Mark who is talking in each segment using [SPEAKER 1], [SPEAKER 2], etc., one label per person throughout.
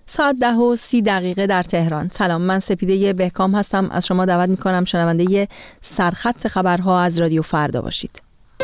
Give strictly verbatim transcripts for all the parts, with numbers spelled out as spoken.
[SPEAKER 1] ساعت ده و سی دقیقه در تهران. سلام، من سپیده بهکام هستم. از شما دعوت میکنم شنونده سرخط خبرها از رادیو فردا باشید.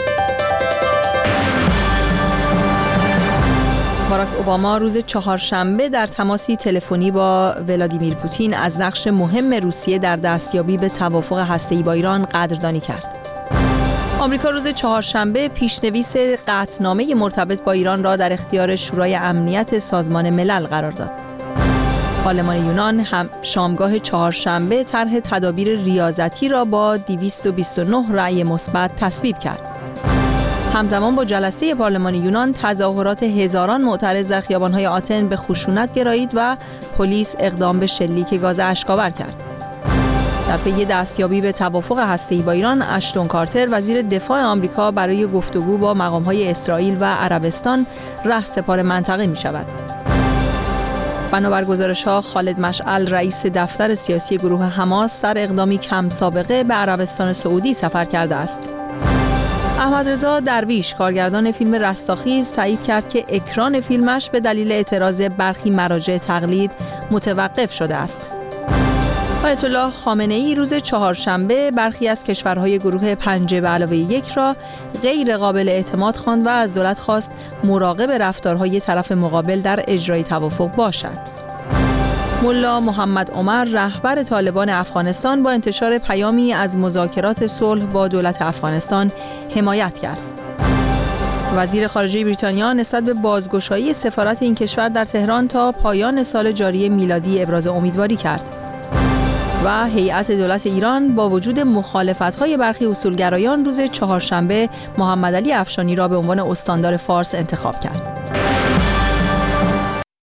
[SPEAKER 1] باراک اوباما روز چهارشنبه در تماسی تلفنی با ولادیمیر پوتین از نقش مهم روسیه در دستیابی به توافق هسته‌ای با ایران قدردانی کرد. آمریکا روز چهارشنبه پیشنویس قطعنامه مرتبط با ایران را در اختیار شورای امنیت سازمان ملل قرار داد. پارلمان یونان هم شامگاه چهارشنبه طرح تدابیر ریاضتی را با دویست و بیست و نه رأی مثبت تصویب کرد. همزمان با جلسه پارلمان یونان تظاهرات هزاران معترض در خیابان‌های آتن به خشونت گرایید و پلیس اقدام به شلیک گاز اشک‌آور کرد. در پی دستیابی به توافق هسته‌ای با ایران، اشتون کارتر وزیر دفاع آمریکا برای گفتگو با مقام‌های اسرائیل و عربستان رهسپار منطقه می‌شود. بنابر گزارش‌ها، خالد مشعل رئیس دفتر سیاسی گروه حماس در اقدامی کم سابقه به عربستان سعودی سفر کرده است. احمد رضا درویش کارگردان فیلم رستاخیز تایید کرد که اکران فیلمش به دلیل اعتراض برخی مراجع تقلید متوقف شده است. آیت الله خامنه‌ای روز چهارشنبه برخی از کشورهای گروه پنج به علاوه یک را غیر قابل اعتماد خواند و از دولت خواست مراقب رفتارهای طرف مقابل در اجرای توافق باشد. ملا محمد عمر رهبر طالبان افغانستان با انتشار پیامی از مذاکرات صلح با دولت افغانستان حمایت کرد. وزیر خارجه بریتانیا نسبت به بازگشایی سفارت این کشور در تهران تا پایان سال جاری میلادی ابراز امیدواری کرد. و هیئت دولت ایران با وجود مخالفت‌های برخی اصولگرایان روز چهارشنبه محمد علی افشانی را به عنوان استاندار فارس انتخاب کرد.